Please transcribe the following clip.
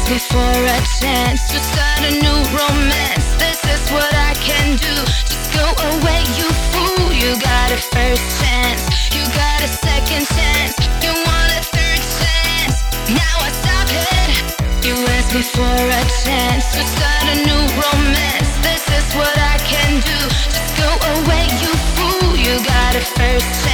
me for a chance to start a new romance. This is what I can do. Just go away, you fool. You got a first chance, you got a second chance, you want a third chance. Now I stop it. You ask me for a chance to start a new romance. This is what I can do. Just go away, you fool. You got a first chance.